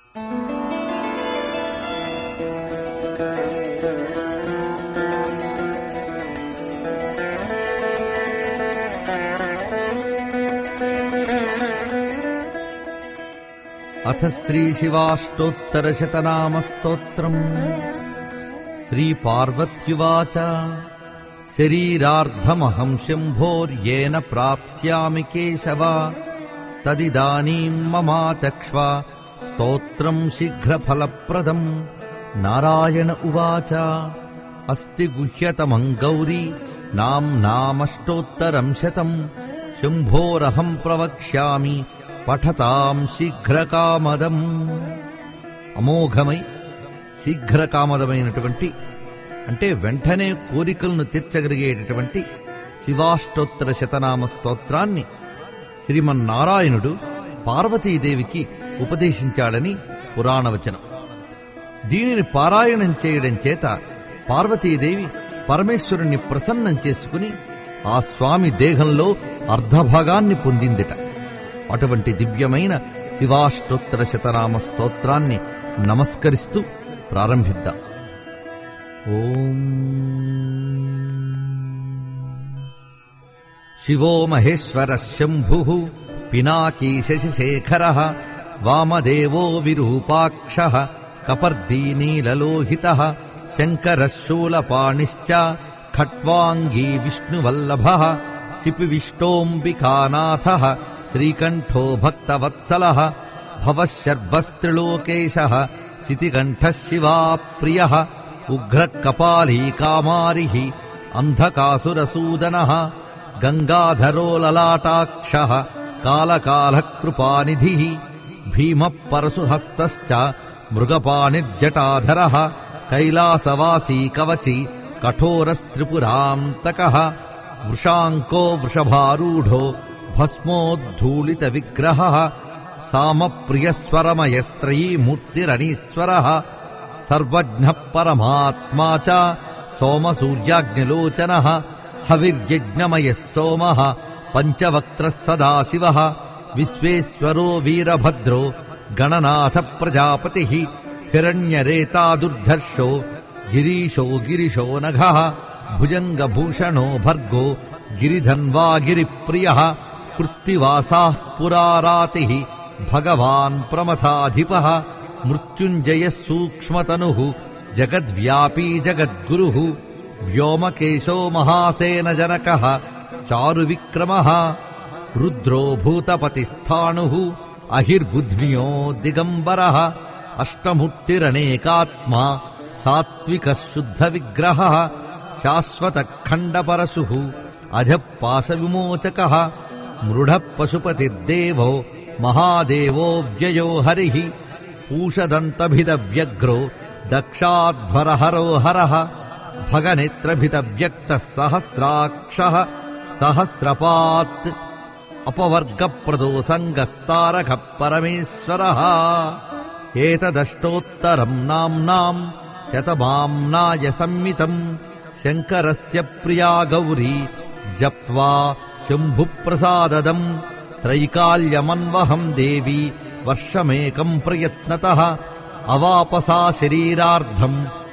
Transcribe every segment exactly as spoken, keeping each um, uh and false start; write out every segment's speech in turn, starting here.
అథ శ్రీశివాష్టోత్తరశతనామస్తోత్రम्. శ్రీపార్వత్యువాచ శరీరార్ధమహం శంభోర్యేన ప్రాప్స్యామి కేశవ తదిదానీం మమాచక్ష్వ స్తోత్రం శీఘ్రఫలప్రదం. నారాయణ ఉవాచ అస్తి గుహ్యతమం గౌరీ నామ్నామష్టోత్తరం శతం శంభోరహం ప్రవక్ష్యామి పఠతాం శీఘ్రకామదం. అమోఘమై శీఘ్రకామదమైనటువంటి అంటే వెంటనే కోరికలను తీర్చగలిగేటటువంటి శివాష్టోత్తర శతనామ స్తోత్రాన్ని శ్రీమన్నారాయణుడు పార్వతీదేవికి ఉపదేశించాడని పురాణవచనం. దీనిని పారాయణం చేయడం చేత పార్వతీదేవి పరమేశ్వరుణ్ణి ప్రసన్నం చేసుకుని ఆ స్వామి దేహంలో అర్ధభాగాన్ని పొందిందిట. అటువంటి దివ్యమైన శివాష్టోత్తర శతనామ స్తోత్రాన్ని నమస్కరిస్తూ ప్రారంభిద్దాం. ఓం శివో మహేశ్వర శంభు పినాకీ శశిశేఖర వామదేవో విరూపాక్ష కపర్దీ నీలలోహిత శంకర శూలపాణిశ్చ ఖట్వాంగీ విష్ణువల్లభ శిపి విష్టోంబికానాథ శ్రీకంఠో భక్తవత్సల భవశర్వస్త్రిలోకేశ శితికంఠ శివాప్రియ ఉగ్రకపాలీ కామారి అంధకాసురసూదన గంగాధరో లలాటాక్ష కాళకాలకృపానిధి భీమ పరశుహస్త మృగపాణిర్జటాధర కైలాసవాసీ కవచి కఠోరస్త్రిపురాంతక వృషాంకో వృషభారూఢో భస్మోద్ధూళిత విగ్రహ సామప్రియస్వరమయస్త్రయీమూర్తిరణీశ్వర సర్వజ్ఞ పరమాత్మా చ సోమసూర్యాగ్నిలోచన హవిర్యజ్ఞమయ సోమ పంచవక్త్ర సదాశివ విశ్వేశ్వరో వీరభద్రో గణనాథ ప్రజాపతి హిరణ్యరేతా దుర్ధర్షో గిరీశో గిరిశో నఘ భుజంగభూషణో భర్గో గిరిధన్వా గిరిప్రియ కృత్తివాసా పురారాతి భగవాన్ ప్రమథాధిప మృత్యుంజయ సూక్ష్మతను జగద్వ్యాపీ జగద్గురు వ్యోమకేశో మహాసేన జనక చారు విక్రమ రుద్రో భూతపతిస్థాణు అహిర్బుద్ధ్నియో దిగంబర అష్టమూర్తిరనేకాత్మా సాత్విక శుద్ధ విగ్రహ శాశ్వత ఖండపరశు అజపాశ విమోచక మృఢ పశుపతిర్దేవో మహాదేవో వ్యయో హరి పూషదంతభిద వ్యగ్రో దక్షాధ్వరహరో హర భగనేత్రభిద వ్యక్త సహస్రాక్ష సహస్రపాత్ అపవర్గప్రదో సంగస్తారక పరమేశ్వర ఏతదష్టోత్తరం నామ్నాం శతమామ్నాయ సంమితం శంకరస్య ప్రియా గౌరీ జప్త్వా శంభుప్రసాదదం త్రైకాల్యమన్వహం దేవి వర్షమేకం ప్రయత్నతః అవాపసా శరీరార్ధం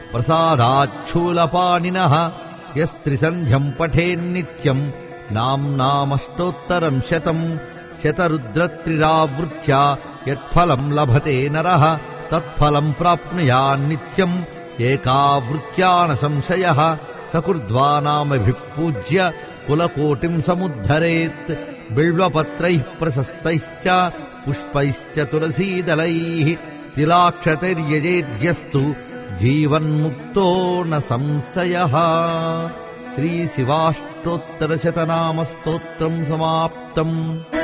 ప్రసాదాచ్ఛూలపాణినః యస్త్రిసంధ్యం పఠేన్నిత్యం నామ్నామష్టోత్తరం శతం శతరుద్రత్రిరావృత్యా యత్ఫలం లభతే నరః తత్ఫలం ప్రాప్నుయాన్నిత్యం ఏకావృత్యా న సంశయః సకృద్వానామభిః పూజ్య కులకోటిం సముద్ధరేత్ బిల్వపత్రైః ప్రశస్తైశ్చ పుష్పైశ్చ తులసీదలైః తిలాక్షతైర్యజేద్యస్తు జీవన్ముక్తో న సంశయః. శ్రీ శివాష్టోత్తర శతనామ స్తోత్రం సమాప్తం.